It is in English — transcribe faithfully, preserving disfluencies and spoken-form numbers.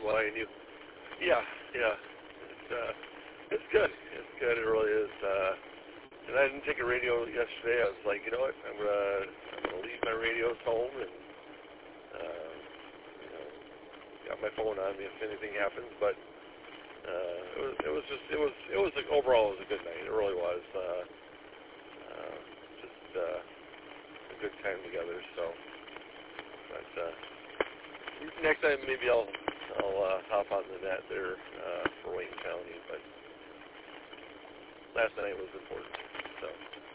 Statewide. And you, yeah, yeah. It's, uh, it's good. It's good. It really is. Uh, and I didn't take a radio yesterday. I was like, you know what? I'm gonna, I'm gonna leave my radios home and, uh, you know, got my phone on me if anything happens. But uh, it was, it was just, it was, it was like, overall, it was a good night. It really was. Uh, uh, just uh, a good time together. So, but uh, next time maybe I'll, I'll uh, hop on the net there uh, for Wayne County. But last night was important. So.